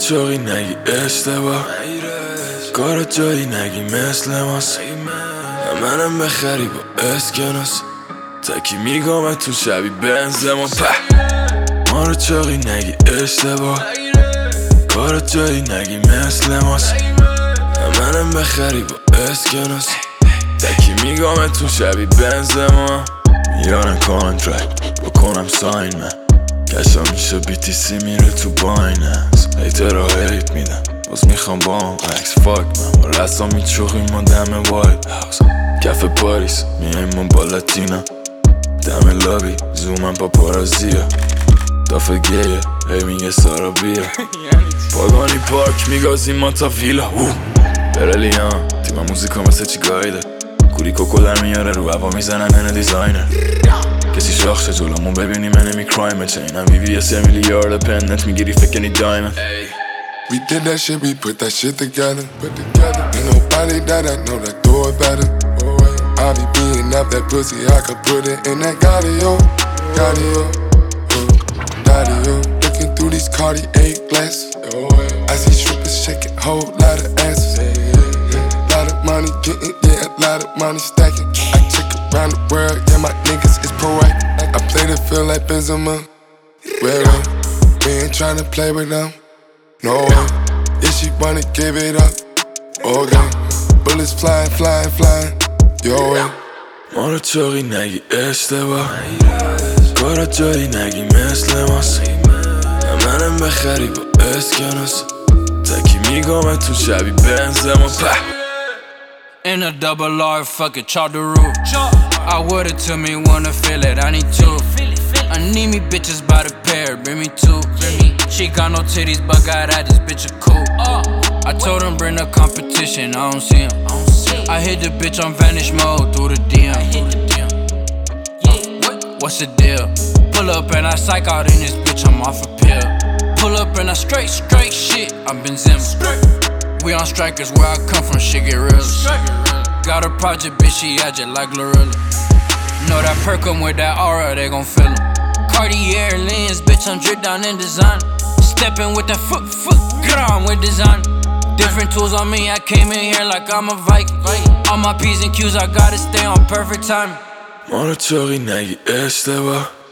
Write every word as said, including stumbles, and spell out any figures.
چاقی نگی اشتباه کار جایی نگی مثل ماست منم بخری با اسکناس تکی میگم تو شبی بنزما په ما رو چاقی نگی اشتباه کار جایی نگی مثل ماست منم بخری با اسکناس تکی میگم تو شبی بنزما میارن کانترکت بکنم ساین من کشا میشه بی تی سی میره تو بایننس هیتر را هیت میدم باز میخوام با هم عکس فاک من با رسا میچوخیم ما دم وایت هاوس کف پاریس میایم ما با لاتینا دم لابی زومم با پارازیا دافه گیه هی میگه سارا بیا پاگانی پارک میگازیم ما تا ویلا برلیان تیما موزیکا مثل چی گایده کوری کوکو در میاره رو هوا میزنن من دیزاینر کسی شاخشه جلومون ببینی من نمی کرایم چینم بی بی اس میلیارد پنت میگیری فکر نی دایمن We did that shit, we put that shit together. Put together. Ain't nobody that I know that do it better. Oh, I be beating up that pussy, I could put it in that Gaudio, Gaudio, oh, Gaudio. Looking through these Cartier glasses. Oh, I see strippers shaking, whole lot of asses. Yeah, lot of money getting, yeah, a lot of money stacking. I check around the world, yeah, my niggas is proactive. I play the field like Benzema. Well, well, we ain't tryna play with them. No way, if she wanna give it up, okay. Bullets flying, flying, flying, your way. ما رو چاقی نگی اشتباه کارا جایی نگی مثل ماست منم بخری با اسکناس تکی میگم تو شبی بنزما په In a double R, fuck it, chop the roof. I would it to me, wanna feel it, I need two. I need me bitches by the pair, bring me two. She got no titties, but got at this bitch a cool. I told him bring the competition, I don't see him. I hit the bitch on vanish mode through the D M. What's the deal? Pull up and I psych out in this bitch, I'm off a pill. Pull up and I straight, straight shit, I'm been Zim. We on strikers, where I come from, shit get real. Got a project, bitch, she agile like Glorilla. Know that perk 'em with that aura, they gon' feel 'em. Cartier lens, bitch, I'm drip down in design. Stepping with that foot, foot, get on with design. Different tools on me, I came in here like I'm a Viking. All my P's and Q's, I gotta stay on perfect time. ما رو چاقی نگی اشتباه